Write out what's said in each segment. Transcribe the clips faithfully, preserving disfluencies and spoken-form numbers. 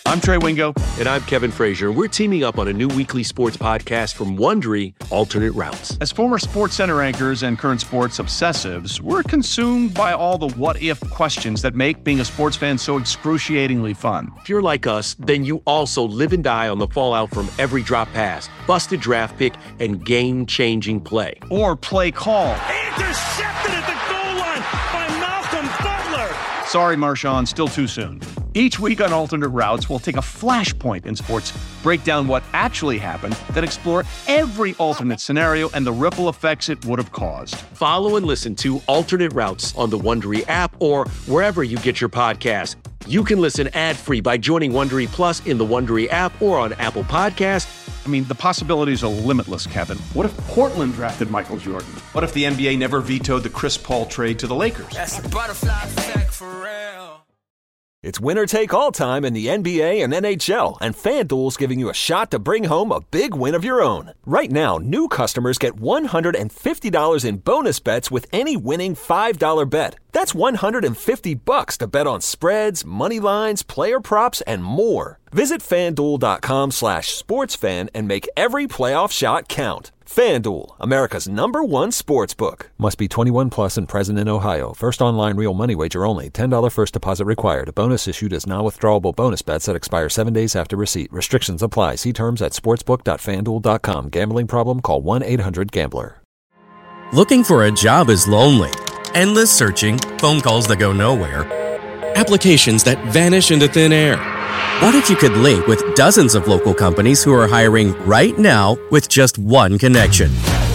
I'm Trey Wingo. And I'm Kevin Frazier. We're teaming up on a new weekly sports podcast from Wondery, Alternate Routes. As former Sports Center anchors and current sports obsessives, we're consumed by all the what-if questions that make being a sports fan so excruciatingly fun. If you're like us, then you also live and die on the fallout from every drop pass, busted draft pick, and game-changing play. Or play call. Intercepted at the goal line by Malcolm Butler. Sorry, Marshawn, still too soon. Each week on Alternate Routes, we'll take a flashpoint in sports, break down what actually happened, then explore every alternate scenario and the ripple effects it would have caused. Follow and listen to Alternate Routes on the Wondery app or wherever you get your podcasts. You can listen ad-free by joining Wondery Plus in the Wondery app or on Apple Podcasts. I mean, the possibilities are limitless, Kevin. What if Portland drafted Michael Jordan? What if the N B A never vetoed the Chris Paul trade to the Lakers? That's a butterfly effect for real. It's winner take all time in the N B A and N H L, and FanDuel's giving you a shot to bring home a big win of your own. Right now, new customers get one hundred fifty dollars in bonus bets with any winning five dollar bet. That's one hundred fifty bucks to bet on spreads, money lines, player props, and more. Visit FanDuel.com slash sportsfan and make every playoff shot count. FanDuel, America's number one sportsbook. Must be twenty-one plus and present in Ohio. First online real money wager only. ten dollars first deposit required. Bonus issued as non-withdrawable bonus bets that expire seven days after receipt. Restrictions apply. See terms at sportsbook dot fan duel dot com. Gambling problem? Call one eight hundred gambler. Looking for a job is lonely. Endless searching, phone calls that go nowhere, applications that vanish into thin air. What if you could link with dozens of local companies who are hiring right now with just one connection?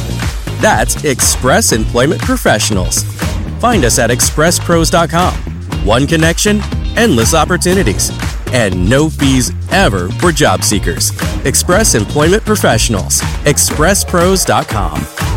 That's Express Employment Professionals. Find us at express pros dot com. One connection, endless opportunities, and no fees ever for job seekers. Express Employment Professionals. express pros dot com.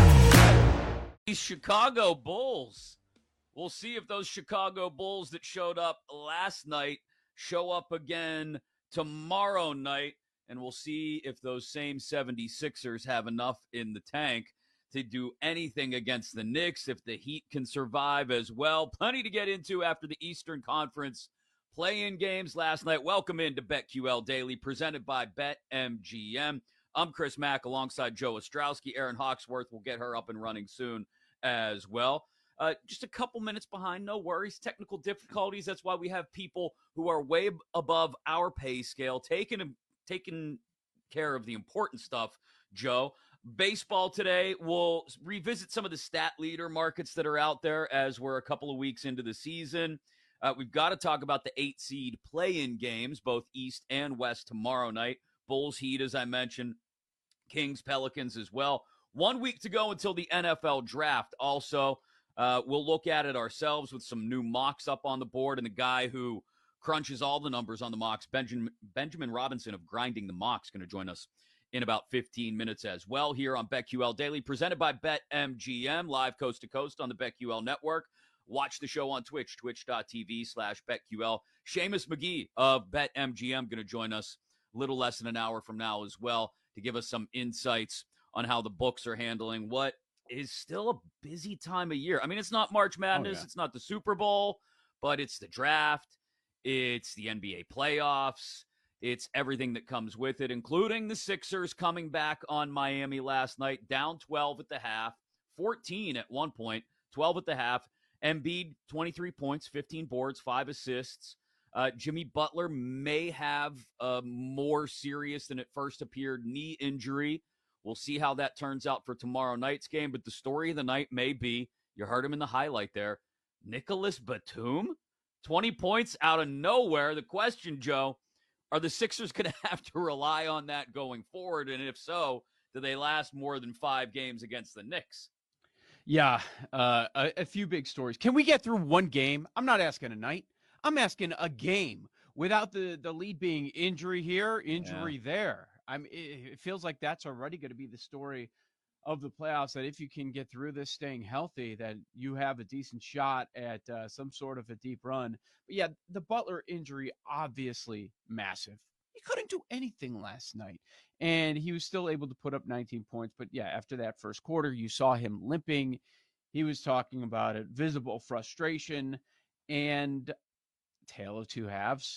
These Chicago Bulls. We'll see if those Chicago Bulls that showed up last night show up again tomorrow night, and we'll see if those same seventy-sixers have enough in the tank to do anything against the Knicks, if the Heat can survive as well. Plenty to get into after the Eastern Conference play-in games last night. Welcome into BetQL Daily, presented by BetMGM. I'm Chris Mack alongside Joe Ostrowski. Aaron Hawksworth will get her up and running soon as well. Uh, just a couple minutes behind, no worries. Technical difficulties. That's why we have people who are way above our pay scale, taking taking care of the important stuff. Joe, baseball today. We'll revisit some of the stat leader markets that are out there as we're a couple of weeks into the season. Uh, we've got to talk about the eight seed play-in games, both East and West tomorrow night. Bulls, Heat, as I mentioned. Kings, Pelicans as well. One week to go until the N F L draft. Also, Uh, we'll look at it ourselves with some new mocks up on the board, and the guy who crunches all the numbers on the mocks, Benjamin, Benjamin Robinson of Grinding the Mocks, going to join us in about fifteen minutes as well here on BetQL Daily, presented by BetMGM, live coast to coast on the BetQL network. Watch the show on Twitch, twitch.tv slash BetQL. Seamus McGee of BetMGM going to join us a little less than an hour from now as well to give us some insights on how the books are handling what is still a busy time of year. I mean, it's not March Madness. Oh, yeah. It's not the Super Bowl, but it's the draft. It's the N B A playoffs. It's everything that comes with it, including the Sixers coming back on Miami last night, down twelve at the half, fourteen at one point, twelve at the half. Embiid, twenty-three points, fifteen boards, five assists. Uh, Jimmy Butler may have a more serious than it first appeared knee injury. We'll see how that turns out for tomorrow night's game, but the story of the night may be, you heard him in the highlight there, Nicholas Batum, twenty points out of nowhere. The question, Joe, are the Sixers going to have to rely on that going forward? And if so, do they last more than five games against the Knicks? Yeah, uh, a, a few big stories. Can we get through one game? I'm not asking a night. I'm asking a game without the, the lead being injury here, injury yeah. there. I mean, it, it feels like that's already going to be the story of the playoffs, that if you can get through this staying healthy, that you have a decent shot at uh, some sort of a deep run. But yeah, the Butler injury, obviously massive. He couldn't do anything last night, and he was still able to put up nineteen points. But yeah, after that first quarter, you saw him limping. He was talking about it, visible frustration, and tale of two halves.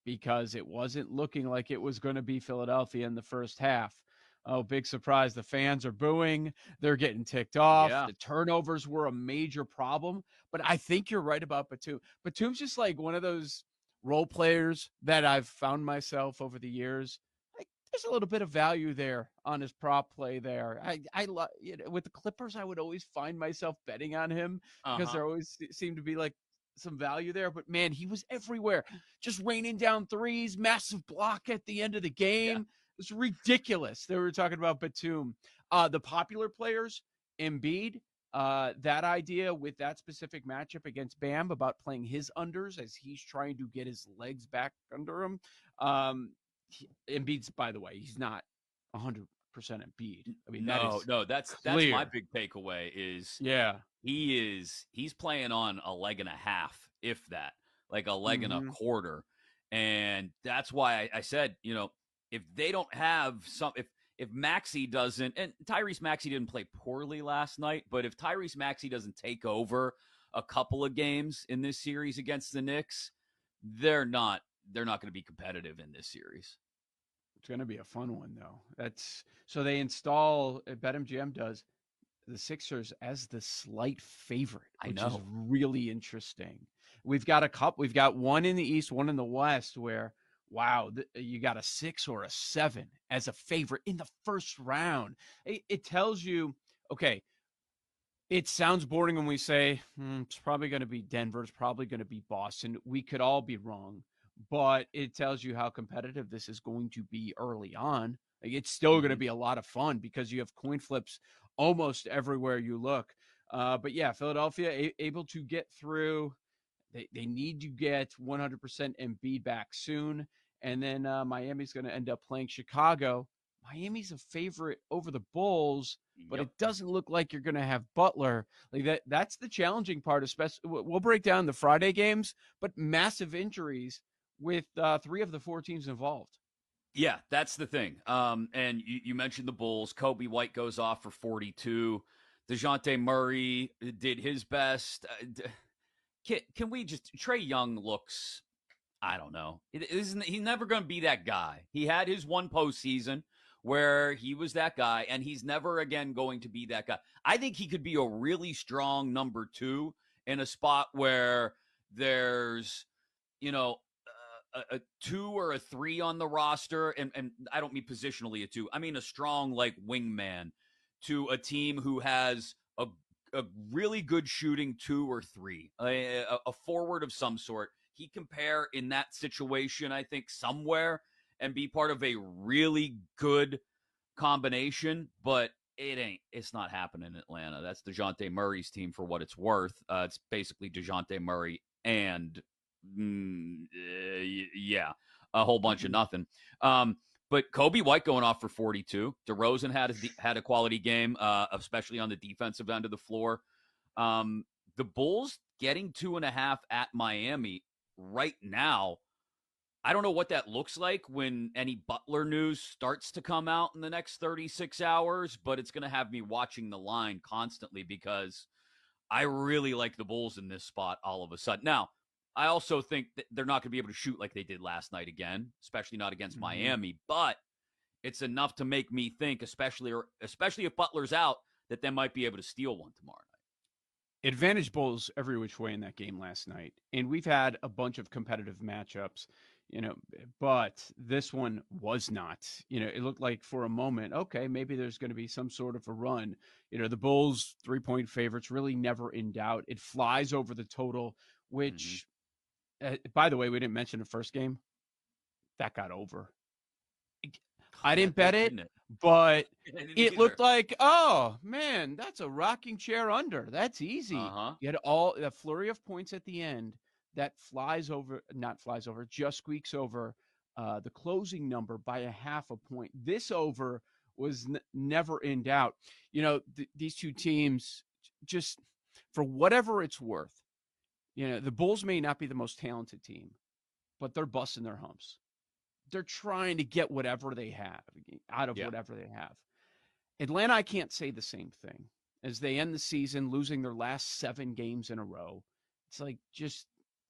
because it wasn't looking like it was going to be Philadelphia in the first half. Oh, big surprise. The fans are booing. They're getting ticked off. Yeah. The turnovers were a major problem. But I think you're right about Batum. Batum's just like one of those role players that I've found myself over the years. Like, there's a little bit of value there on his prop play there. I, I love, you know, with the Clippers, I would always find myself betting on him because Uh-huh. there always seemed to be like some value there. But man, he was everywhere, just raining down threes, massive block at the end of the game. Yeah. It's ridiculous. They were talking about Batum. Uh, the popular players, Embiid, uh, that idea with that specific matchup against Bam about playing his unders as he's trying to get his legs back under him. Um, he, Embiid's, by the way, he's not one hundred percent Embiid. I mean, that no, is no, that's clear. that's my big takeaway is yeah. he is he's playing on a leg and a half, if that, like a leg Mhm. and a quarter. And that's why I, I said, you know, if they don't have some, if if Maxey doesn't, and Tyrese Maxey didn't play poorly last night, but if Tyrese Maxey doesn't take over a couple of games in this series against the Knicks, they're not they're not going to be competitive in this series. It's going to be a fun one, though. That's so they install, BetMGM does, the Sixers as the slight favorite, I which is know. really interesting. We've got a couple. We've got one in the East, one in the West, where wow, th- you got a six or a seven as a favorite in the first round. It, it tells you, okay, it sounds boring when we say hmm, it's probably going to be Denver, it's probably going to be Boston. We could all be wrong, but it tells you how competitive this is going to be early on. Like, it's still going to be a lot of fun because you have coin flips almost everywhere you look. Uh, but yeah, Philadelphia a- able to get through. They they need to get one hundred percent Embiid back soon. And then uh, Miami's going to end up playing Chicago. Miami's a favorite over the Bulls, but Yep. it doesn't look like you're going to have Butler. Like that. That's the challenging part. Especially, we'll break down the Friday games, but massive injuries with uh, three of the four teams involved. Yeah, that's the thing. Um, and you, you mentioned the Bulls. Kobe White goes off for forty-two. DeJounte Murray did his best. Uh, d- can, can we just – Trae Young looks – I don't know. It isn't, he's never going to be that guy. He had his one postseason where he was that guy, and he's never again going to be that guy. I think he could be a really strong number two in a spot where there's, you know, A, a two or a three on the roster, and, and I don't mean positionally a two. I mean a strong like wingman to a team who has a, a really good shooting two or three, a, a, a forward of some sort. He can pair in that situation, I think, somewhere and be part of a really good combination, but it ain't. It's not happening in Atlanta. That's DeJounte Murray's team for what it's worth. Uh, it's basically DeJounte Murray and Mm, uh, yeah, a whole bunch of nothing. Um, but Kobe White going off for forty-two. DeRozan had a, had a quality game, uh, especially on the defensive end of the floor. Um, the Bulls getting two and a half at Miami right now. I don't know what that looks like when any Butler news starts to come out in the next thirty-six hours, but it's going to have me watching the line constantly because I really like the Bulls in this spot all of a sudden. Now, I also think that they're not going to be able to shoot like they did last night again, especially not against mm-hmm. Miami. But it's enough to make me think, especially or especially if Butler's out, that they might be able to steal one tomorrow night. Advantage Bulls every which way in that game last night, and we've had a bunch of competitive matchups, you know, but this one was not. You know, it looked like for a moment, okay, maybe there's going to be some sort of a run. You know, the Bulls three-point favorites really never in doubt. It flies over the total, which. Mm-hmm. Uh, by the way, we didn't mention the first game. That got over. I didn't bet it, it? but it either. Looked like, oh, man, that's a rocking chair under. That's easy. Uh-huh. You had all a flurry of points at the end that flies over, not flies over, just squeaks over uh, the closing number by a half a point. This over was n- never in doubt. You know, th- these two teams, just for whatever it's worth, you know, the Bulls may not be the most talented team, but they're busting their humps. They're trying to get whatever they have out of yeah. whatever they have. Atlanta, I can't say the same thing. As they end the season losing their last seven games in a row, it's like just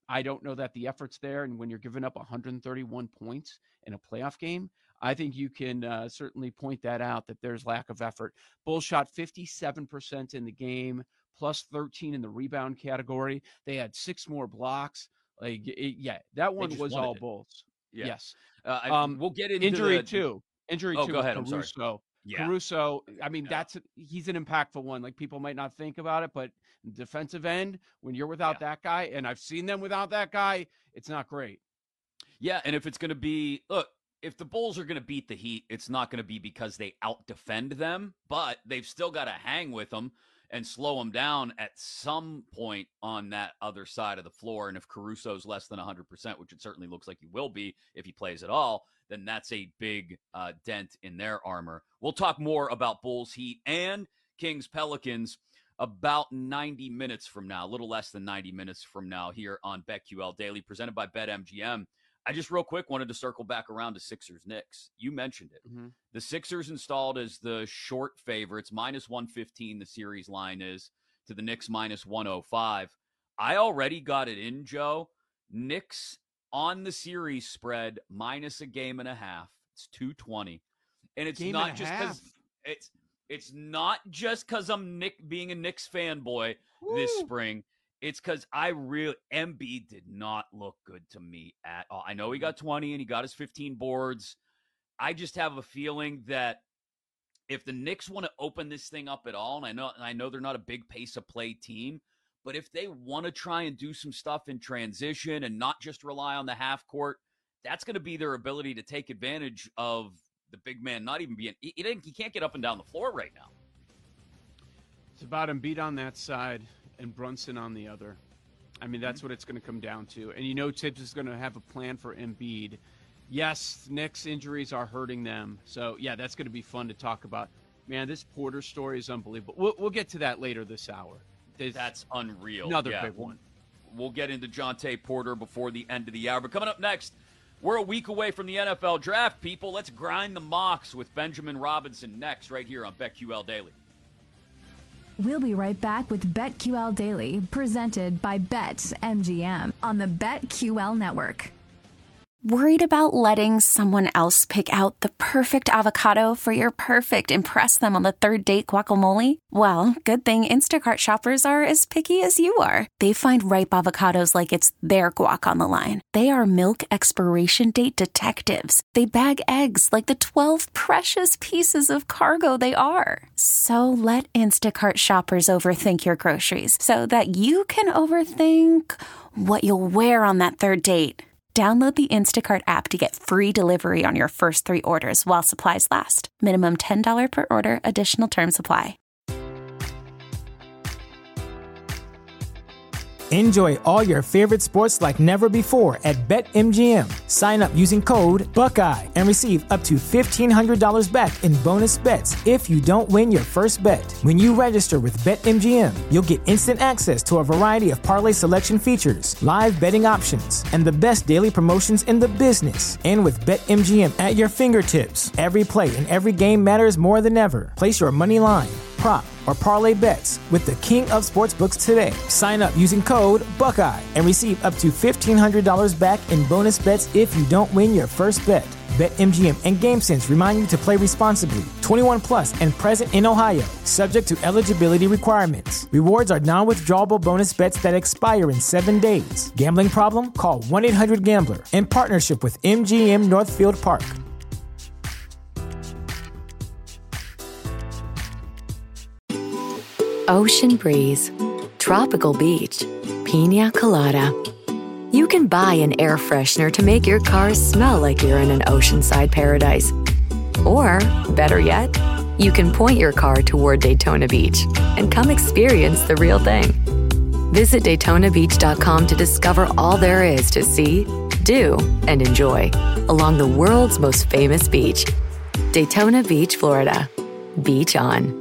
I don't know that the effort's there. And when you're giving up one hundred thirty-one points in a playoff game, I think you can uh, certainly point that out, that there's lack of effort. Bulls shot fifty-seven percent in the game, plus thirteen in the rebound category. They had six more blocks. Like, it, yeah, that one was all it. Bulls. Yeah. Yes. Uh, I, um, we'll get into injury the, too. Injury oh, too. go ahead. Caruso. I'm sorry. Yeah. Caruso. I mean, Yeah. that's he's an impactful one. Like, people might not think about it, but defensive end, when you're without Yeah. that guy, and I've seen them without that guy, it's not great. Yeah, and if it's going to be, look, if the Bulls are going to beat the Heat, it's not going to be because they out-defend them, but they've still got to hang with them and slow them down at some point on that other side of the floor. And if Caruso's less than one hundred percent, which it certainly looks like he will be if he plays at all, then that's a big uh, dent in their armor. We'll talk more about Bulls, Heat, and Kings, Pelicans about ninety minutes from now, a little less than ninety minutes from now here on BetQL Daily, presented by BetMGM. I just real quick wanted to circle back around to Sixers Knicks. You mentioned it. Mm-hmm. The Sixers installed as the short favorites, minus one fifteen the series line is, to the Knicks minus one oh five. I already got it in, Joe. Knicks on the series spread minus a game and a half. It's two twenty. And it's Game not and a just half. because it's it's not just because I'm Nick being a Knicks fanboy this Woo. spring. It's because I really, Embiid did not look good to me at all. I know he got twenty and he got his fifteen boards. I just have a feeling that if the Knicks want to open this thing up at all, and I know, and I know they're not a big pace of play team, but if they want to try and do some stuff in transition and not just rely on the half court, that's going to be their ability to take advantage of the big man not even being, he, he can't get up and down the floor right now. It's about Embiid on that side and Brunson on the other. I mean, that's what it's going to come down to. And you know Tibbs is going to have a plan for Embiid. Yes, Knicks injuries are hurting them. So, yeah, that's going to be fun to talk about. Man, this Porter story is unbelievable. We'll, we'll get to that later this hour. There's That's unreal. another yeah, big one. We'll get into Jonte Porter before the end of the hour. But coming up next, we're a week away from the N F L draft, people. Let's grind the mocks with Benjamin Robinson next right here on BetQL Daily. We'll be right back with BetQL Daily, presented by BetMGM on the BetQL Network. Worried about letting someone else pick out the perfect avocado for your perfect impress them on the third date guacamole? Well, good thing Instacart shoppers are as picky as you are. They find ripe avocados like it's their guac on the line. They are milk expiration date detectives. They bag eggs like the twelve precious pieces of cargo they are. So let Instacart shoppers overthink your groceries so that you can overthink what you'll wear on that third date. Download the Instacart app to get free delivery on your first three orders while supplies last. Minimum ten dollars per order. Additional terms apply. Enjoy all your favorite sports like never before at BetMGM. Sign up using code Buckeye and receive up to fifteen hundred dollars back in bonus bets if you don't win your first bet. When you register with BetMGM, you'll get instant access to a variety of parlay selection features, live betting options, and the best daily promotions in the business. And with BetMGM at your fingertips, every play and every game matters more than ever. Place your money line, prop, or parlay bets with the king of sportsbooks today. Sign up using code Buckeye and receive up to fifteen hundred dollars back in bonus bets if you don't win your first bet. BetMGM and GameSense remind you to play responsibly. twenty-one plus and present in Ohio, subject to eligibility requirements. Rewards are non-withdrawable bonus bets that expire in seven days. Gambling problem? Call one eight hundred gambler in partnership with M G M Northfield Park. Ocean breeze, tropical beach, pina colada. You can buy an air freshener to make your car smell like you're in an oceanside paradise. Or, better yet, you can point your car toward Daytona Beach and come experience the real thing. Visit Daytona Beach dot com to discover all there is to see, do, and enjoy along the world's most famous beach. Daytona Beach, Florida. Beach on.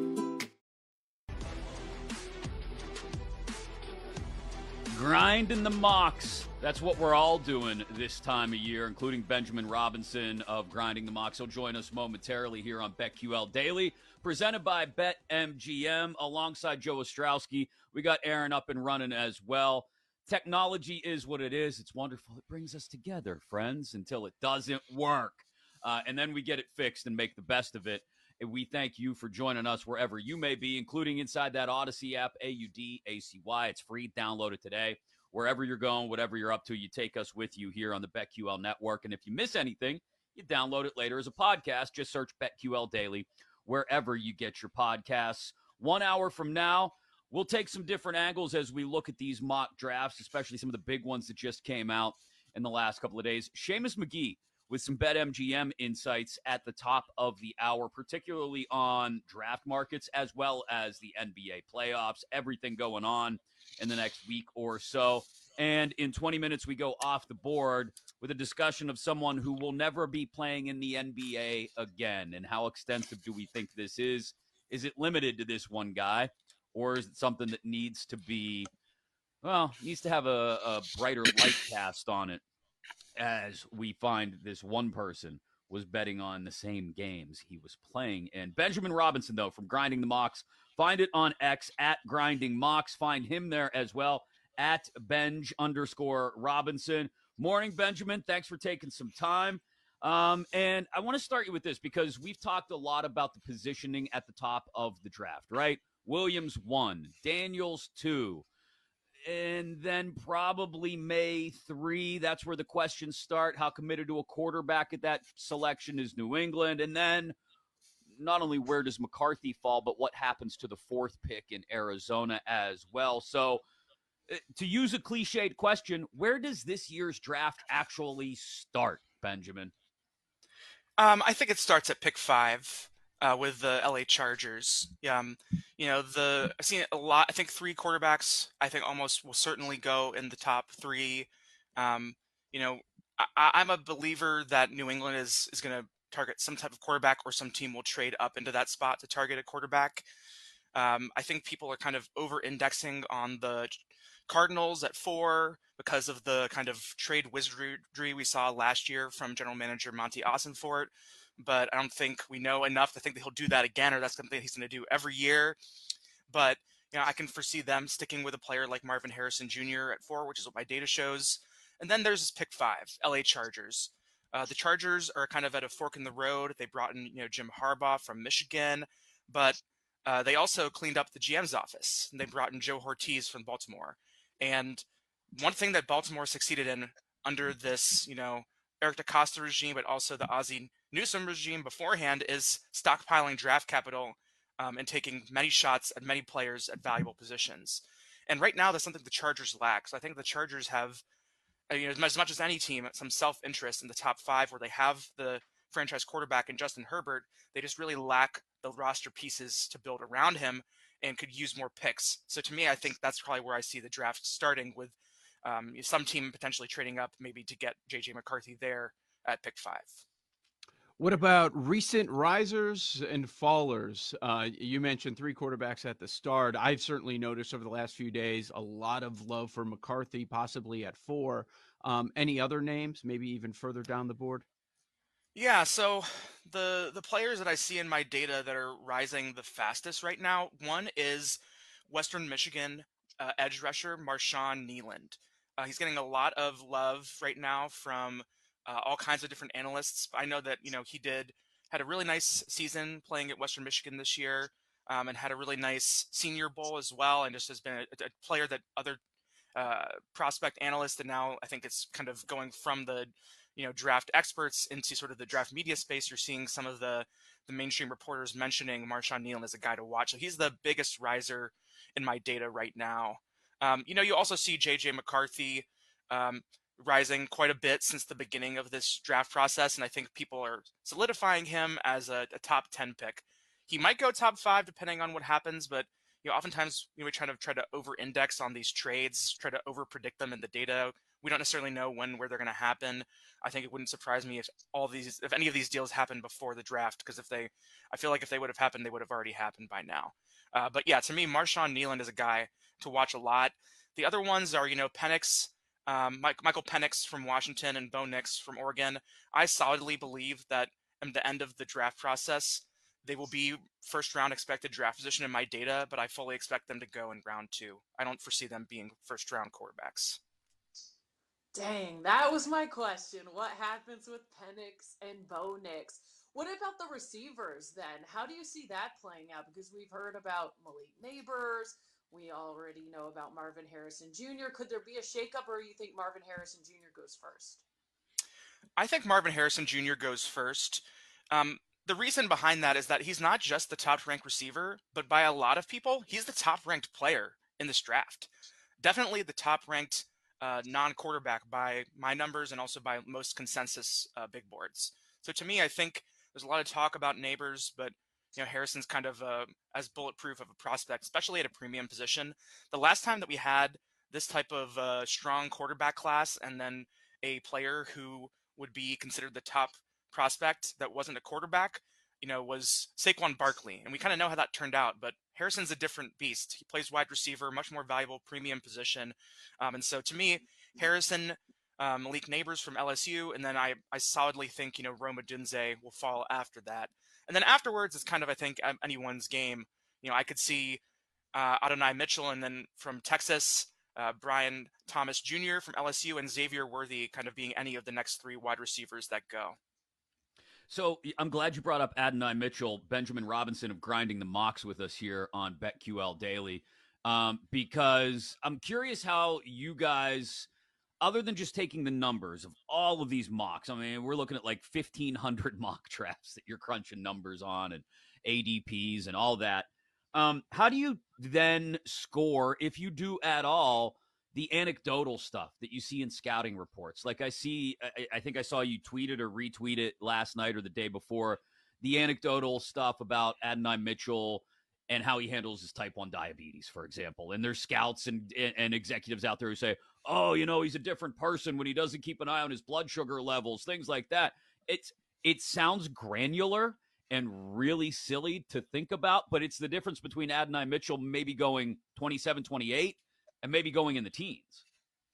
Grinding the mocks. That's what we're all doing this time of year, including Benjamin Robinson of Grinding the Mocks. He'll join us momentarily here on BetQL Daily, presented by BetMGM, alongside Joe Ostrowski. We got Aaron up and running as well. technology is what it is. It's wonderful. It brings us together, friends, until it doesn't work. Uh, and then we get it fixed and make the best of it. And we thank you for joining us wherever you may be, including inside that Odyssey app, A U D A C Y. It's free. Download it today. Wherever you're going, whatever you're up to, you take us with you here on the BetQL Network. And if you miss anything, you download it later as a podcast. Just search BetQL Daily wherever you get your podcasts. One hour from now, we'll take some different angles as we look at these mock drafts, especially some of the big ones that just came out in the last couple of days. Seamus McGee with some BetMGM insights at the top of the hour, particularly on draft markets as well as the N B A playoffs, everything going on in the next week or so. And in twenty minutes, we go off the board with a discussion of someone who will never be playing in the N B A again. And how extensive do we think this is? Is it limited to this one guy? Or is it something that needs to be, well, needs to have a, a brighter light cast on it, as we find this one person was betting on the same games he was playing in. Benjamin Robinson, though, from Grinding the Mocks. Find it on X at Grinding Mocks. Find him there as well at Benj underscore Robinson. Morning, Benjamin. Thanks for taking some time. Um, and I want to start you with this because we've talked a lot about the positioning at the top of the draft, right? Williams one, Daniels two, and then probably May three. That's where the questions start. How committed to a quarterback at that selection is New England? And then not only where does McCarthy fall, but what happens to the fourth pick in Arizona as well. So to use a cliched question, where does this year's draft actually start, Benjamin? Um, I think it starts at pick five. Uh, with the L A Chargers. Um, you know, the I've seen a lot. I think three quarterbacks, I think almost will certainly go in the top three. Um, you know, I, I'm a believer that New England is, is going to target some type of quarterback, or some team will trade up into that spot to target a quarterback. Um, I think people are kind of over-indexing on the Cardinals at four because of the kind of trade wizardry we saw last year from general manager Monty Ossenfort. But I don't think we know enough to think that he'll do that again, or that's something he's going to do every year. But, you know, I can foresee them sticking with a player like Marvin Harrison Junior at four, which is what my data shows. And then there's this pick five, L A Chargers. Uh, the Chargers are kind of at a fork in the road. They brought in, you know, Jim Harbaugh from Michigan, but uh, they also cleaned up the G M's office. And they brought in Joe Ortiz from Baltimore. And one thing that Baltimore succeeded in under this, you know, Eric DeCosta regime, but also the Ozzie Newsome regime beforehand, is stockpiling draft capital um, and taking many shots at many players at valuable positions. And right now, that's something the Chargers lack. So I think the Chargers have, you know, as much as any team, some self-interest in the top five, where they have the franchise quarterback in Justin Herbert. They just really lack the roster pieces to build around him and could use more picks. So to me, I think that's probably where I see the draft starting, with Um, some team potentially trading up maybe to get J J McCarthy there at pick five. What about recent risers and fallers? Uh, you mentioned three quarterbacks at the start. I've certainly noticed over the last few days a lot of love for McCarthy, possibly at four. Um, any other names, maybe even further down the board? Yeah, so the the players that I see in my data that are rising the fastest right now, one is Western Michigan uh, edge rusher Marshawn Kneeland. Uh, he's getting a lot of love right now from uh, all kinds of different analysts. I know that, you know, he did had a really nice season playing at Western Michigan this year, um, and had a really nice Senior Bowl as well, and just has been a, a player that other uh, prospect analysts, and now I think it's kind of going from the, you know, draft experts into sort of the draft media space. You're seeing some of the the mainstream reporters mentioning Marshawn Kneeland as a guy to watch. So he's the biggest riser in my data right now. Um, you know, you also see J J McCarthy um, rising quite a bit since the beginning of this draft process, and I think people are solidifying him as a, a top ten pick. He might go top five depending on what happens, but you know, oftentimes you know, we try to try to over-index on these trades, try to over-predict them in the data. We don't necessarily know when, where they're going to happen. I think it wouldn't surprise me if all these, if any of these deals happen before the draft, because if they, I feel like if they would have happened, they would have already happened by now. Uh, but yeah, to me, Marshawn Kneeland is a guy to watch a lot. The other ones are, you know, Penix, um, Mike, Michael Penix from Washington and Bo Nix from Oregon. I solidly believe that at the end of the draft process, they will be first round expected draft position in my data, but I fully expect them to go in round two. I don't foresee them being first round quarterbacks. Dang, that was my question. What happens with Penix and Bo Nix? What about the receivers then? How do you see that playing out? Because we've heard about Malik Neighbors. We already know about Marvin Harrison Junior Could there be a shakeup, or you think Marvin Harrison Junior goes first? I think Marvin Harrison Junior goes first. Um, the reason behind that is that he's not just the top-ranked receiver, but by a lot of people, he's the top-ranked player in this draft. Definitely the top-ranked uh, non-quarterback by my numbers and also by most consensus uh, big boards. So to me, I think there's a lot of talk about Neighbors, but you know, Harrison's kind of uh, as bulletproof of a prospect, especially at a premium position. The last time that we had this type of uh, strong quarterback class and then a player who would be considered the top prospect that wasn't a quarterback, you know, was Saquon Barkley. And we kind of know how that turned out, but Harrison's a different beast. He plays wide receiver, much more valuable premium position. Um, and so to me, Harrison, um, Malik Neighbors from L S U, and then I, I solidly think, you know, Rome Odunze will fall after that. And then afterwards, it's kind of, I think, anyone's game. You know, I could see uh, Adonai Mitchell, and then from Texas, uh, Brian Thomas Junior from L S U, and Xavier Worthy kind of being any of the next three wide receivers that go. So I'm glad you brought up Adonai Mitchell, Benjamin Robinson of Grinding the Mocks with us here on BetQL Daily, um, because I'm curious how you guys, other than just taking the numbers of all of these mocks, I mean, we're looking at like fifteen hundred mock drafts that you're crunching numbers on and A D Ps and all that. Um, how do you then score, if you do at all, the anecdotal stuff that you see in scouting reports? Like I see, I, I think I saw you tweet it or retweet it last night or the day before, the anecdotal stuff about Adonai Mitchell and how he handles his type one diabetes, for example. And there's scouts and, and, and executives out there who say, oh, you know, he's a different person when he doesn't keep an eye on his blood sugar levels, things like that. It's, it sounds granular and really silly to think about, but it's the difference between Adonai Mitchell maybe going twenty-seven, twenty-eight and maybe going in the teens.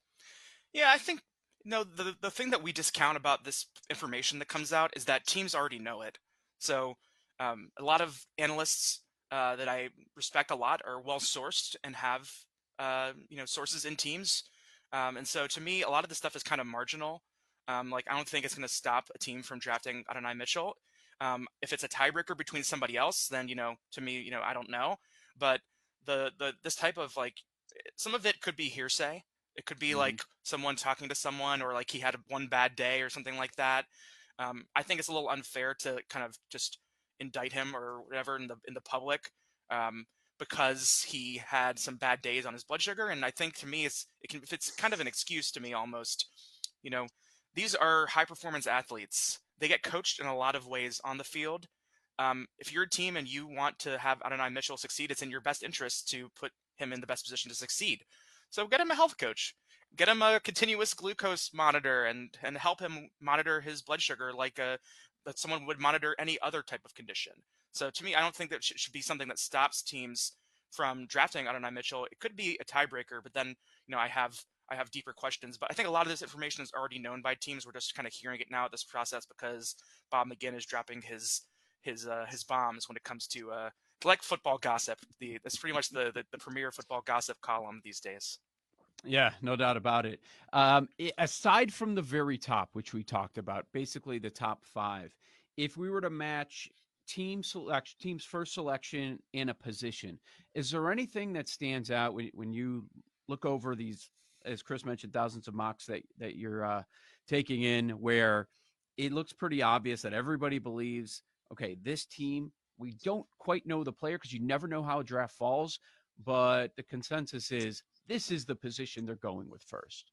Yeah, I think, you know, the, the thing that we discount about this information that comes out is that teams already know it. So um, a lot of analysts uh, that I respect a lot are well-sourced and have, uh, you know, sources in teams. Um, and so to me, a lot of this stuff is kind of marginal. Um, like, I don't think it's going to stop a team from drafting Adonai Mitchell. Um, if it's a tiebreaker between somebody else, then, you know, to me, you know, I don't know. But the, the, this type of like, some of it could be hearsay. It could be mm-hmm. like someone talking to someone, or like he had one bad day or something like that. Um, I think it's a little unfair to kind of just indict him or whatever in the, in the public, um, because he had some bad days on his blood sugar. And I think to me, it's, it can, it's kind of an excuse to me almost. You know, these are high performance athletes. They get coached in a lot of ways on the field. Um, if you're a team and you want to have Adonai Mitchell succeed, it's in your best interest to put him in the best position to succeed. So get him a health coach, get him a continuous glucose monitor, and and help him monitor his blood sugar like a, that someone would monitor any other type of condition. So to me, I don't think that should be something that stops teams from drafting Adonai Mitchell. It could be a tiebreaker, but then, you know, I have I have deeper questions. But I think a lot of this information is already known by teams. We're just kind of hearing it now at this process because Bob McGinn is dropping his his uh, his bombs when it comes to uh, like football gossip. The that's pretty much the, the the premier football gossip column these days. Yeah, no doubt about it. Um, it. Aside from the very top, which we talked about, basically the top five, if we were to match team selection, team's first selection in a position, is there anything that stands out when, when you look over these, as Chris mentioned, thousands of mocks that, that you're uh, taking in, where it looks pretty obvious that everybody believes, okay, this team, we don't quite know the player because you never know how a draft falls, but the consensus is this is the position they're going with first?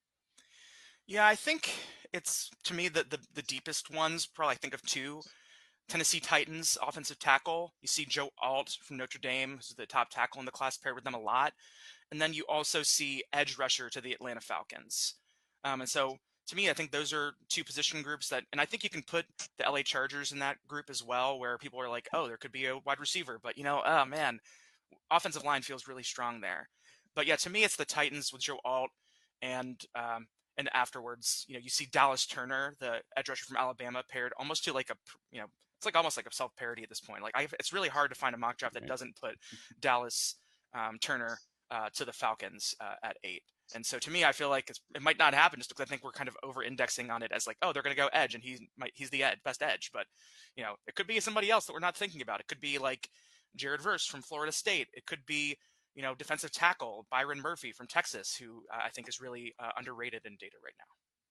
Yeah, I think it's, to me, the, the, the deepest ones, probably I think of two. Tennessee Titans, offensive tackle. You see Joe Alt from Notre Dame, who's the top tackle in the class, paired with them a lot. And then you also see edge rusher to the Atlanta Falcons. Um, and so, to me, I think those are two position groups that, and I think you can put the L A Chargers in that group as well, where people are like, oh, there could be a wide receiver. But, you know, oh, man, offensive line feels really strong there. But, yeah, to me, it's the Titans with Joe Alt and um, and afterwards, you know, you see Dallas Turner, the edge rusher from Alabama, paired almost to like a, you know, it's like almost like a self-parody at this point. Like I, it's really hard to find a mock draft that Right. doesn't put Dallas um, Turner uh, to the Falcons uh, at eight. And so to me, I feel like it's, it might not happen just because I think we're kind of over-indexing on it as like, oh, they're going to go edge and he's might, he's the ed, best edge. But, you know, it could be somebody else that we're not thinking about. It could be like Jared Verse from Florida State. It could be, you know, defensive tackle Byron Murphy from Texas, who uh, I think is really uh, underrated in data right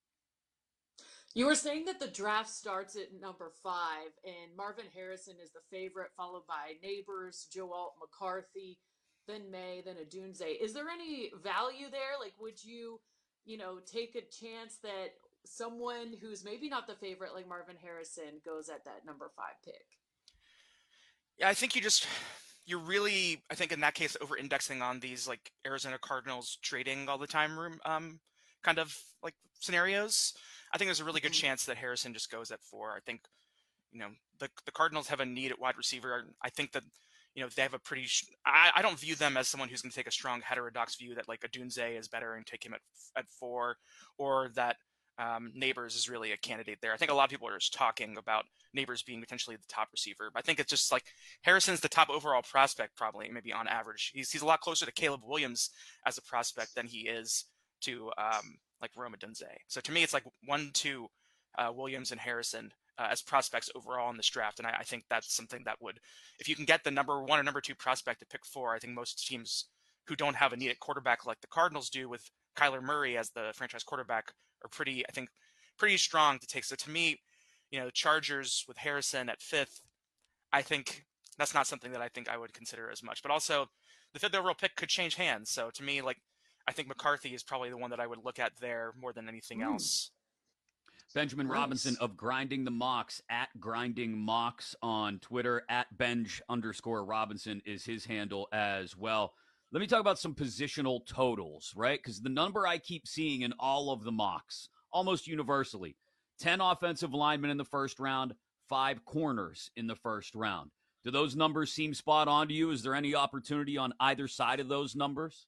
now. You were saying that the draft starts at number five, and Marvin Harrison is the favorite, followed by Neighbors, Joe Alt, McCarthy, then May, then Odunze. Is there any value there? Like, would you, you know, take a chance that someone who's maybe not the favorite, like Marvin Harrison, goes at that number five pick? Yeah, I think you just, you're really, I think in that case, over-indexing on these like Arizona Cardinals trading all the time room um, kind of like scenarios. I think there's a really good Mm-hmm. chance that Harrison just goes at four. I think, you know, the the Cardinals have a need at wide receiver. I think that, you know, they have a pretty, sh- I, I don't view them as someone who's going to take a strong heterodox view that like Odunze is better and take him at at four, or that um, Neighbors is really a candidate there. I think a lot of people are just talking about Neighbors being potentially the top receiver. But I think it's just like Harrison's the top overall prospect, probably, maybe on average. He's he's a lot closer to Caleb Williams as a prospect than he is to um, like Rome Odunze. So to me, it's like one, two, uh, Williams and Harrison uh, as prospects overall in this draft. And I, I think that's something that would, if you can get the number one or number two prospect to pick four, I think most teams who don't have a need at quarterback like the Cardinals do with Kyler Murray as the franchise quarterback are pretty, I think, pretty strong to take. So to me, you know, the Chargers with Harrison at fifth, I think that's not something that I think I would consider as much. But also, the fifth overall pick could change hands. So to me, like, I think McCarthy is probably the one that I would look at there more than anything Mm. else. Benjamin Nice. Robinson of Grinding the Mocks at Grinding Mocks on Twitter. At Benj underscore Robinson is his handle as well. Let me talk about some positional totals, right? Because the number I keep seeing in all of the mocks, almost universally, ten offensive linemen in the first round, five corners in the first round. Do those numbers seem spot on to you? Is there any opportunity on either side of those numbers?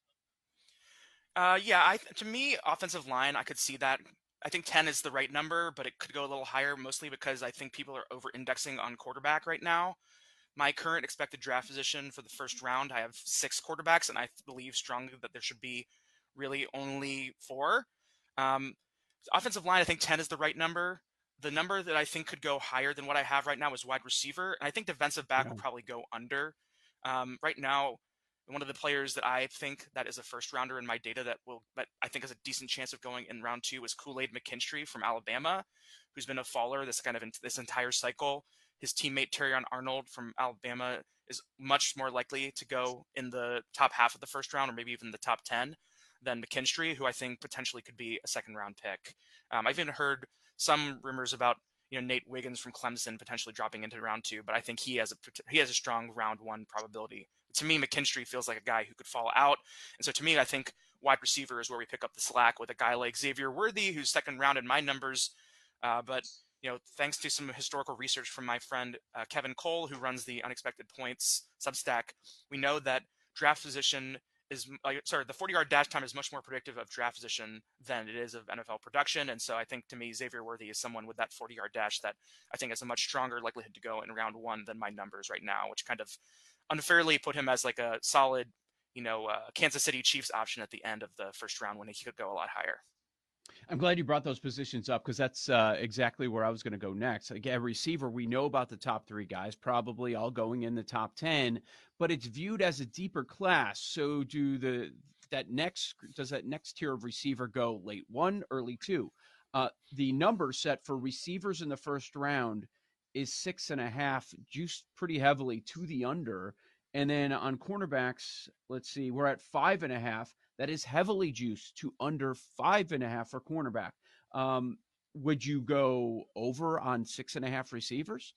Uh, yeah, I, to me, offensive line, I could see that. I think ten is the right number, but it could go a little higher, mostly because I think people are over-indexing on quarterback right now. My current expected draft position for the first round, I have six quarterbacks, and I believe strongly that there should be really only four. Um, offensive line, I think ten is the right number. The number that I think could go higher than what I have right now is wide receiver, and I think defensive back Yeah. will probably go under. Um, right now, one of the players that I think that is a first rounder in my data that will, that I think has a decent chance of going in round two is Kool-Aid McKinstry from Alabama, who's been a faller this kind of this entire cycle. His teammate Terrion Arnold from Alabama is much more likely to go in the top half of the first round, or maybe even the top ten, than McKinstry, who I think potentially could be a second round pick. Um, I've even heard some rumors about, you know, Nate Wiggins from Clemson potentially dropping into round two, but I think he has a he has a strong round one probability. To me, McKinstry feels like a guy who could fall out, and so to me, I think wide receiver is where we pick up the slack with a guy like Xavier Worthy, who's second round in my numbers, uh, but you know, thanks to some historical research from my friend uh, Kevin Cole, who runs the Unexpected Points Substack, we know that draft position is uh, sorry, the forty-yard dash time is much more predictive of draft position than it is of N F L production. And so I think to me, Xavier Worthy is someone with that forty-yard dash that I think has a much stronger likelihood to go in round one than my numbers right now, which kind of unfairly put him as like a solid, you know, uh, Kansas City Chiefs option at the end of the first round when he could go a lot higher. I'm glad you brought those positions up because that's uh, exactly where I was going to go next. Like a receiver, we know about the top three guys, probably all going in the top ten, but it's viewed as a deeper class. So do the that next does that next tier of receiver go late one, early two? Uh, the number set for receivers in the first round is six and a half, juiced pretty heavily to the under. And then on cornerbacks, let's see, we're at five and a half. That is heavily juiced to under five and a half for cornerback. Um, would you go over on six and a half receivers?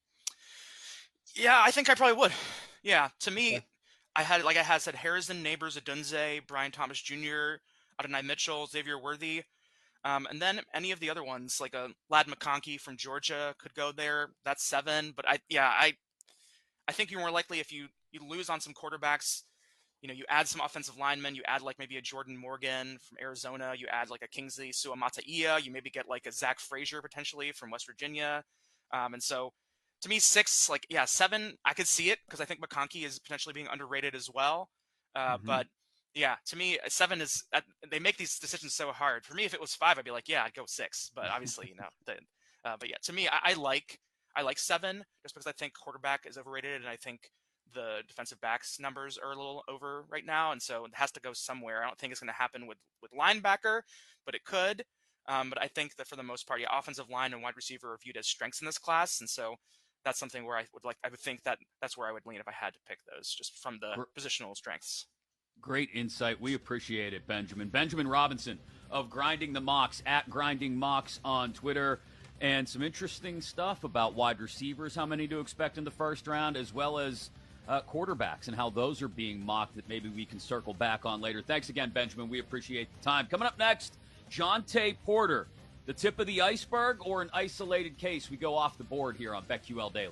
Yeah, I think I probably would. Yeah, to me, okay. I had, like I had said, Harrison, Neighbors, Odunze, Brian Thomas Junior, Adonai Mitchell, Xavier Worthy. Um, and then any of the other ones, like a Lad McConkey from Georgia could go there. That's seven. But I, yeah, I, I think you're more likely if you, you lose on some quarterbacks, you know, you add some offensive linemen, you add like maybe a Jordan Morgan from Arizona, you add like a Kingsley Suamataia, you maybe get like a Zach Frazier potentially from West Virginia. Um, and so to me, six, like, yeah, seven, I could see it because I think McConkey is potentially being underrated as well. Uh, Mm-hmm. But yeah, to me, seven is, uh, they make these decisions so hard. For me, if it was five, I'd be like, yeah, I'd go six. But obviously, you know, the, uh, but yeah, to me, I, I like, I like seven just because I think quarterback is overrated. And I think the defensive backs numbers are a little over right now. And so it has to go somewhere. I don't think it's going to happen with, with linebacker, but it could. Um, but I think that for the most part, yeah, offensive line and wide receiver are viewed as strengths in this class. And so that's something where I would like, I would think that that's where I would lean if I had to pick those, just from the Gr- positional strengths. Great insight. We appreciate it, Benjamin. Benjamin Robinson of Grinding the Mocks, at Grinding Mocks on Twitter. And some interesting stuff about wide receivers, how many to expect in the first round, as well as uh, quarterbacks and how those are being mocked that maybe we can circle back on later. Thanks again, Benjamin. We appreciate the time. Coming up next, Jontay Porter. The tip of the iceberg or an isolated case? We go off the board here on BetQL Daily.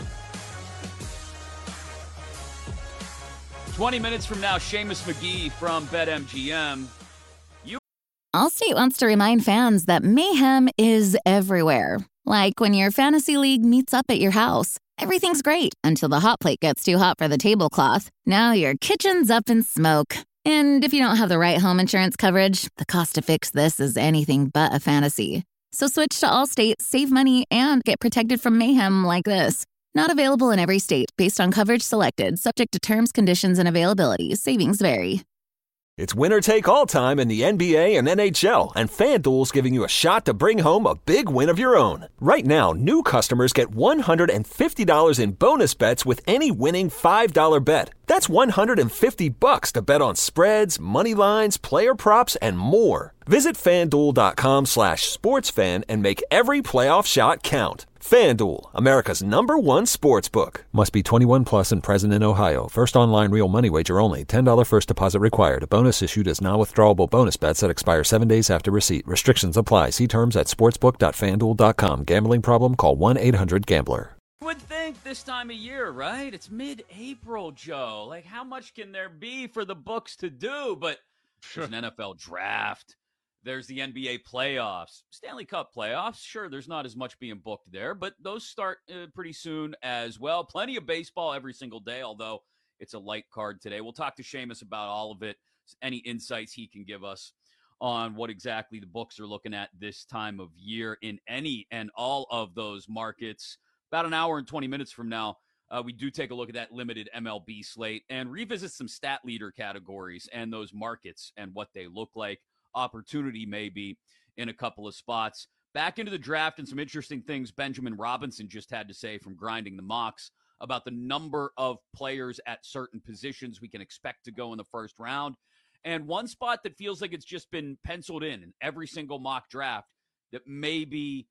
twenty minutes from now, Seamus McGee from BetMGM. You- Allstate wants to remind fans that mayhem is everywhere. Like when your fantasy league meets up at your house. Everything's great until the hot plate gets too hot for the tablecloth. Now your kitchen's up in smoke. And if you don't have the right home insurance coverage, the cost to fix this is anything but a fantasy. So switch to Allstate, save money, and get protected from mayhem like this. Not available in every state based on coverage selected, subject to terms, conditions, and availability. Savings vary. It's winner take all time in the N B A and N H L, and FanDuel's giving you a shot to bring home a big win of your own. Right now, new customers get one hundred fifty dollars in bonus bets with any winning five dollar bet. That's one hundred fifty bucks to bet on spreads, money lines, player props, and more. Visit FanDuel.com slash sportsfan and make every playoff shot count. FanDuel, America's number one sportsbook. Must be twenty-one plus and present in Ohio. First online real money wager only. ten dollars first deposit required. Bonus issued as non-withdrawable bonus bets that expire seven days after receipt. Restrictions apply. See terms at sportsbook dot fan duel dot com. Gambling problem? Call one eight hundred gambler. Would think this time of year, right? It's mid-April, Joe. Like, how much can there be for the books to do? But there's an N F L draft. There's the N B A playoffs, Stanley Cup playoffs. Sure, there's not as much being booked there, but those start uh, pretty soon as well. Plenty of baseball every single day, although it's a light card today. We'll talk to Seamus about all of it, any insights he can give us on what exactly the books are looking at this time of year in any and all of those markets. About an hour and twenty minutes from now, uh, we do take a look at that limited M L B slate and revisit some stat leader categories and those markets and what they look like. Opportunity maybe in a couple of spots. Back into the draft and some interesting things Benjamin Robinson just had to say from Grinding the Mocks about the number of players at certain positions we can expect to go in the first round. And one spot that feels like it's just been penciled in in every single mock draft that maybe,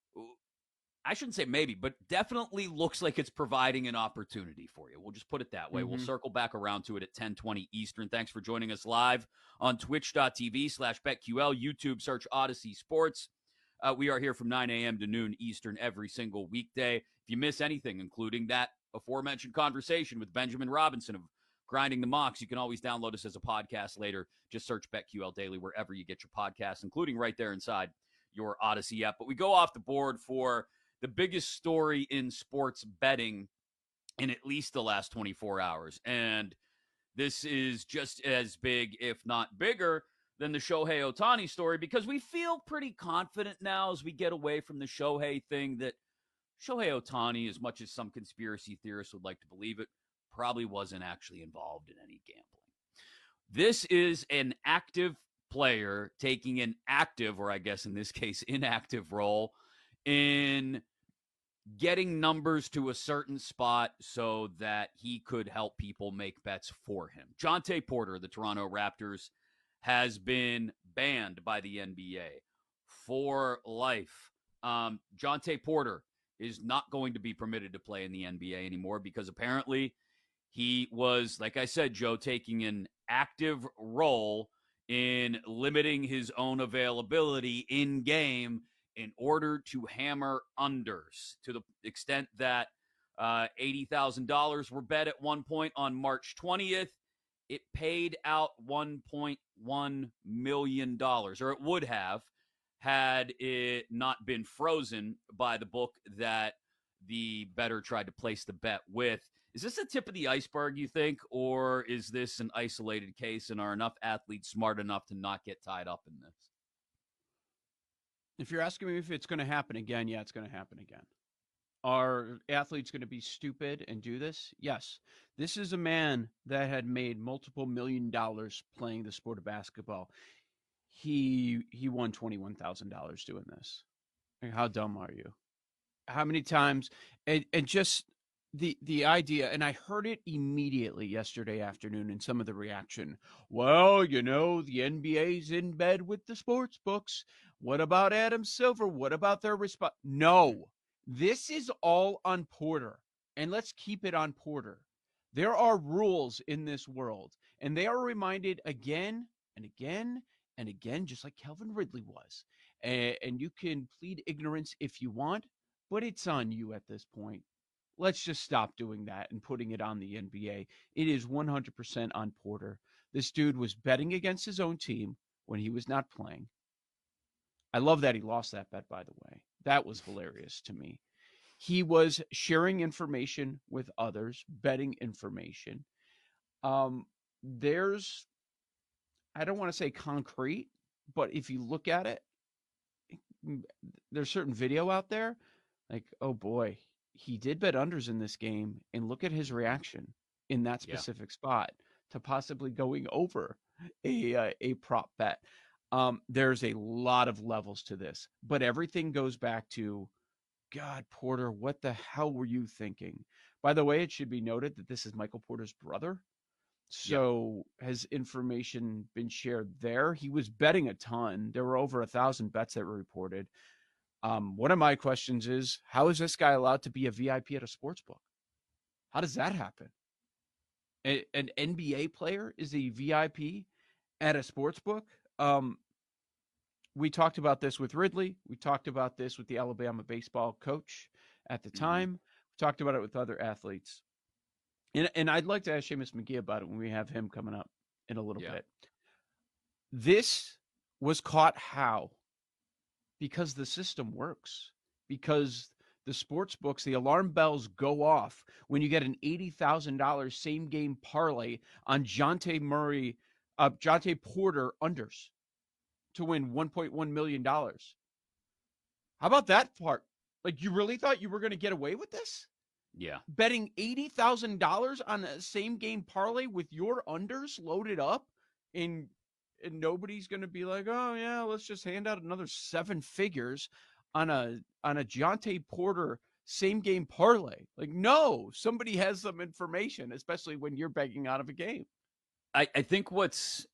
I shouldn't say maybe, but definitely looks like it's providing an opportunity for you. We'll just put it that way. Mm-hmm. We'll circle back around to it at ten twenty Eastern. Thanks for joining us live on twitch.tv slash BetQL, YouTube, search Odyssey Sports. Uh, we are here from nine a.m. to noon Eastern every single weekday. If you miss anything, including that aforementioned conversation with Benjamin Robinson of Grinding the Mocks, you can always download us as a podcast later. Just search BetQL Daily wherever you get your podcasts, including right there inside your Odyssey app. But we go off the board for the biggest story in sports betting in at least the last twenty-four hours. And this is just as big, if not bigger, than the Shohei Ohtani story, because we feel pretty confident now as we get away from the Shohei thing that Shohei Ohtani, as much as some conspiracy theorists would like to believe it, probably wasn't actually involved in any gambling. This is an active player taking an active, or I guess in this case, inactive role in getting numbers to a certain spot so that he could help people make bets for him. Jontay Porter, the Toronto Raptors, has been banned by the N B A for life. Um, Jontay Porter is not going to be permitted to play in the N B A anymore because apparently he was, like I said, Joe, taking an active role in limiting his own availability in game in order to hammer unders to the extent that uh, eighty thousand dollars were bet at one point on March twentieth. it paid out one point one million dollars, or it would have had it not been frozen by the book that the bettor tried to place the bet with. Is this a tip of the iceberg, you think, or is this an isolated case, and are enough athletes smart enough to not get tied up in this? If you're asking me if it's going to happen again, yeah, it's going to happen again. Are athletes going to be stupid and do this? Yes. This is a man that had made multiple million dollars playing the sport of basketball. He he won twenty-one thousand dollars doing this. Like, how dumb are you? How many times? And, and just the the idea, and I heard it immediately yesterday afternoon in some of the reaction. Well, you know, the N B A's in bed with the sports books. What about Adam Silver? What about their response? No. This is all on Porter, and let's keep it on Porter. There are rules in this world, and they are reminded again and again and again, just like Calvin Ridley was. And, and you can plead ignorance if you want, but it's on you at this point. Let's just stop doing that and putting it on the N B A. It is one hundred percent on Porter. This dude was betting against his own team when he was not playing. I love that he lost that bet, by the way. That was hilarious to me. He was sharing information with others, betting information. Um, there's, I don't want to say concrete, but if you look at it, there's certain video out there like, oh boy, he did bet unders in this game, and look at his reaction in that specific yeah. spot to possibly going over a uh, a prop bet. Um, there's a lot of levels to this, but everything goes back to, God, Porter, what the hell were you thinking? By the way, it should be noted that this is Michael Porter's brother. So yeah. has information been shared there? He was betting a ton. There were over a thousand bets that were reported. Um, one of my questions is, how is this guy allowed to be a V I P at a sports book? How does that happen? A, an N B A player is a V I P at a sports book? Um, we talked about this with Ridley. We talked about this with the Alabama baseball coach at the time. Mm-hmm. We talked about it with other athletes. And, and I'd like to ask Seamus McGee about it when we have him coming up in a little yeah. bit. This was caught how? Because the system works. Because the sports books, the alarm bells go off when you get an eighty thousand dollars same game parlay on Jonte Murray, uh, Jonte Porter unders to win one point one million dollars. How about that part? Like, you really thought you were going to get away with this? Yeah. Betting eighty thousand dollars on a same game parlay with your unders loaded up, and, and nobody's going to be like, oh, yeah, let's just hand out another seven figures on a on a Jonte Porter same game parlay. Like, no, somebody has some information, especially when you're begging out of a game. I, I think what's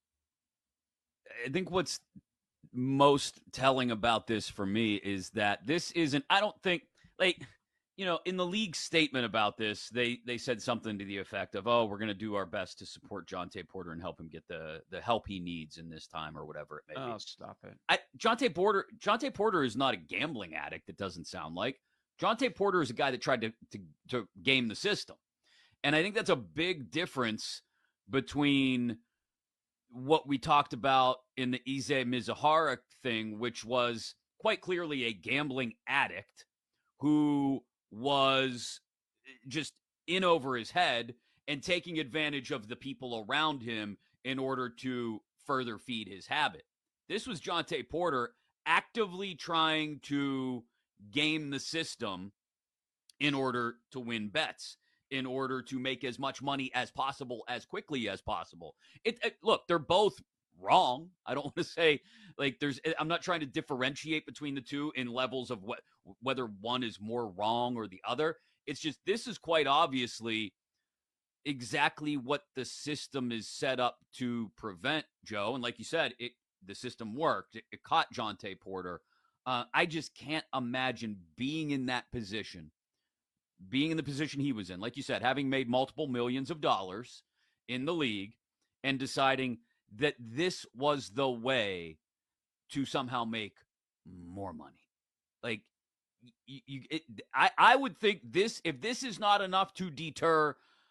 I think what's most telling about this for me is that this isn't, I don't think, like, you know, in the league statement about this, they they said something to the effect of, oh, we're going to do our best to support Jonte Porter and help him get the the help he needs in this time, or whatever it may be. Oh, stop it. I, Jonte Porter, Jonte Porter is not a gambling addict, it doesn't sound like. Jonte Porter is a guy that tried to, to, to game the system. And I think that's a big difference between what we talked about in the Issei Mizuhara thing, which was quite clearly a gambling addict who was just in over his head and taking advantage of the people around him in order to further feed his habit. This was Jonte Porter actively trying to game the system in order to win bets, in order to make as much money as possible, as quickly as possible. It, it look, they're both wrong. I don't want to say, like, there's, I'm not trying to differentiate between the two in levels of what, whether one is more wrong or the other. It's just, this is quite obviously exactly what the system is set up to prevent, Joe. And like you said, it, the system worked. It, it caught Jonte Porter. Uh, I just can't imagine being in that position, being in the position he was in, like you said, having made multiple millions of dollars in the league and deciding that this was the way to somehow make more money. Like, you, you it, I, I would think this, if this is not enough to deter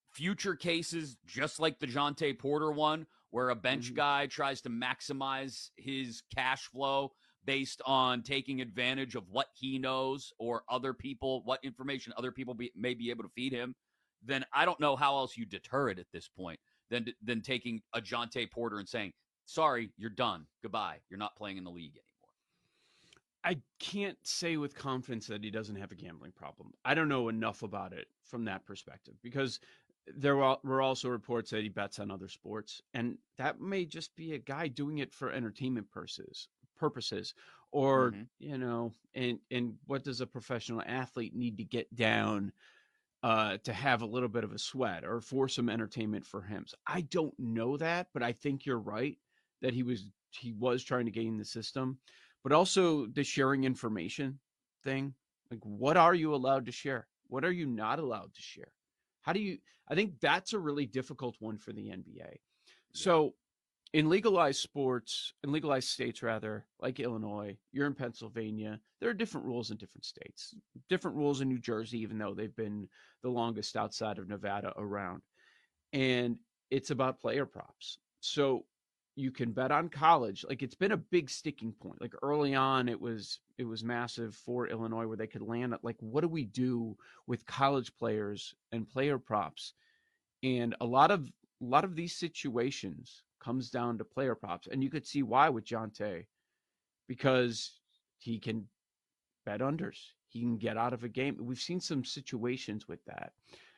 future cases, just like the Jontay Porter one, where a bench mm-hmm. guy tries to maximize his cash flow based on taking advantage of what he knows or other people, what information other people be, may be able to feed him, then I don't know how else you deter it at this point than, than taking a Jontay Porter and saying, sorry, you're done. Goodbye. You're not playing in the league anymore. I can't say with confidence that he doesn't have a gambling problem. I don't know enough about it from that perspective, because there were also reports that he bets on other sports, and that may just be a guy doing it for entertainment purposes, purposes, or, mm-hmm. you know, and, and what does a professional athlete need to get down uh, to have a little bit of a sweat or for some entertainment for him? So I don't know that, but I think you're right that he was, he was trying to gain the system. But also the sharing information thing. Like, what are you allowed to share? What are you not allowed to share? How do you, I think that's a really difficult one for the N B A. Yeah. So in legalized sports, in legalized states rather, like Illinois, you're in Pennsylvania, there are different rules in different states, different rules in New Jersey, even though they've been the longest outside of Nevada around. And it's about player props. So you can bet on college. Like, it's been a big sticking point. Like, early on, it was it was massive for Illinois, where they could land at, like, what do we do with college players and player props? And a lot of a lot of these situations comes down to player props, and you could see why with Jontay, because he can bet unders. He can get out of a game. We've seen some situations with that.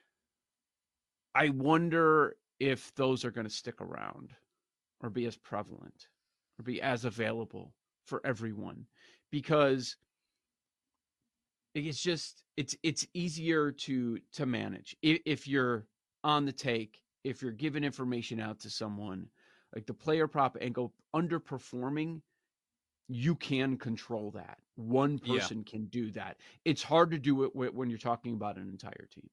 I wonder if those are going to stick around, or be as prevalent, or be as available for everyone, because it's just, it's, it's easier to, to manage. If, if you're on the take, if you're giving information out to someone, like the player prop angle underperforming, you can control that. One person yeah. can do that. It's hard to do it when you're talking about an entire team.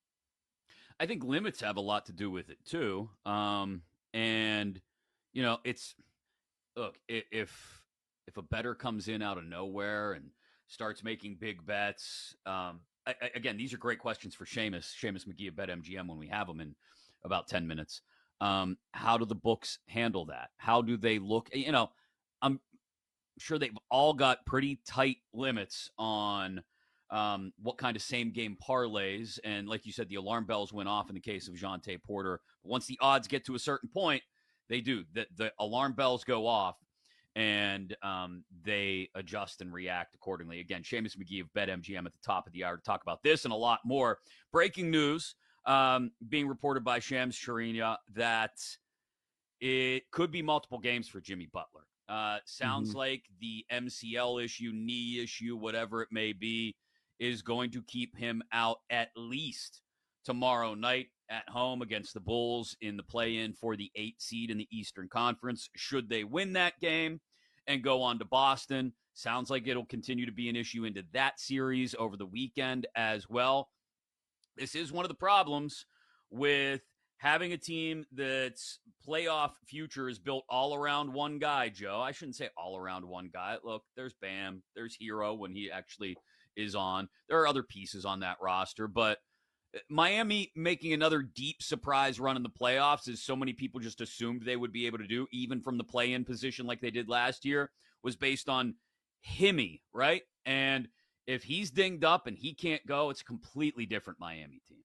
I think limits have a lot to do with it too. Um, and, You know, it's, look, if if a bettor comes in out of nowhere and starts making big bets, um, I, I, again, these are great questions for Seamus, Seamus McGee of BetMGM when we have him in about ten minutes. Um, how do the books handle that? How do they look? You know, I'm sure they've all got pretty tight limits on um, what kind of same-game parlays. And like you said, the alarm bells went off in the case of Jontay Porter. But once the odds get to a certain point, they do. The, the alarm bells go off, and um, they adjust and react accordingly. Again, Seamus McGee of BetMGM at the top of the hour to talk about this and a lot more. Breaking news um, being reported by Shams Charania that it could be multiple games for Jimmy Butler. Uh, sounds mm-hmm. like the M C L issue, knee issue, whatever it may be, is going to keep him out at least tomorrow night at home against the Bulls in the play-in for the eight seed in the Eastern Conference. Should they win that game and go on to Boston, sounds like it'll continue to be an issue into that series over the weekend as well. This is one of the problems with having a team that's playoff future is built all around one guy, Joe. I shouldn't say all around one guy. Look, there's Bam, there's Hero when he actually is on. There are other pieces on that roster, but Miami making another deep surprise run in the playoffs, as so many people just assumed they would be able to do, even from the play-in position like they did last year, was based on Himmy, right? And if he's dinged up and he can't go, it's a completely different Miami team.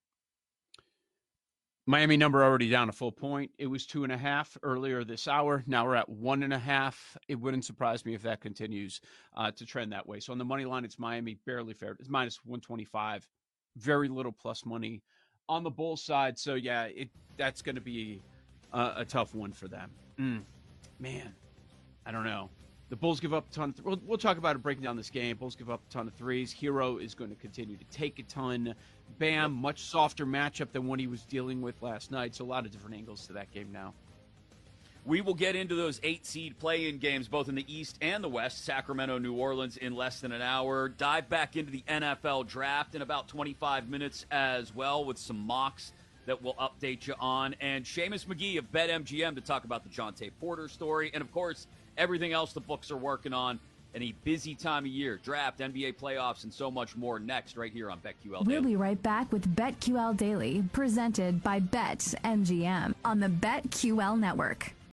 Miami number already down a full point. It was two and a half earlier this hour. Now we're at one and a half. It wouldn't surprise me if that continues uh, to trend that way. So on the money line, it's Miami barely favored. It's minus one twenty-five. Very little plus money on the Bulls side. So, yeah, it that's going to be a, a tough one for them. Mm, man, I don't know. The Bulls give up a ton. Of th- we'll, we'll talk about it breaking down this game. Bulls give up a ton of threes. Hero is going to continue to take a ton. Bam, much softer matchup than what he was dealing with last night. So a lot of different angles to that game now. We will get into those eight-seed play-in games, both in the East and the West, Sacramento, New Orleans, in less than an hour. Dive back into the N F L draft in about twenty-five minutes as well, with some mocks that we'll update you on. And Seamus McGee of BetMGM to talk about the Jontay Porter story. And, of course, everything else the books are working on and a busy time of year. Draft, N B A playoffs, and so much more next right here on BetQL We'll Daily. be right back with BetQL Daily, presented by Bet M G M on the BetQL Network.